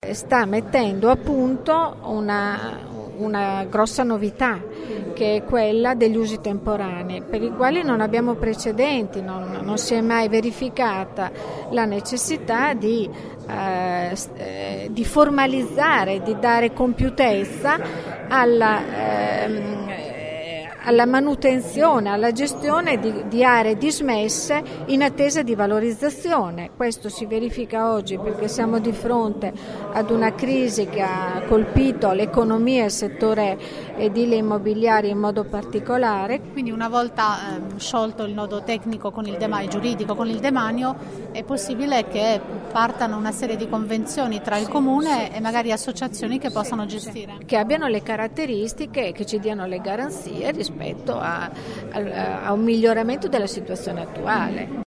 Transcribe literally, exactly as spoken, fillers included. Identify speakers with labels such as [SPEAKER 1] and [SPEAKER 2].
[SPEAKER 1] sta mettendo a punto una, una grossa novità, che è quella degli usi temporanei, per i quali non abbiamo precedenti, non, non si è mai verificata la necessità di, eh, di formalizzare, di dare compiutezza alla, eh, alla manutenzione, alla gestione di, di aree dismesse in attesa di valorizzazione. Questo si verifica oggi perché siamo di fronte ad una crisi che ha colpito l'economia e il settore edile immobiliare in modo particolare.
[SPEAKER 2] Quindi una volta eh, sciolto il nodo tecnico con il demanio, giuridico con il demanio, è possibile che partano una serie di convenzioni tra il Comune e magari associazioni che possano gestire.
[SPEAKER 1] Che abbiano le caratteristiche, che ci diano le garanzie rispetto a, a, a un miglioramento della situazione attuale.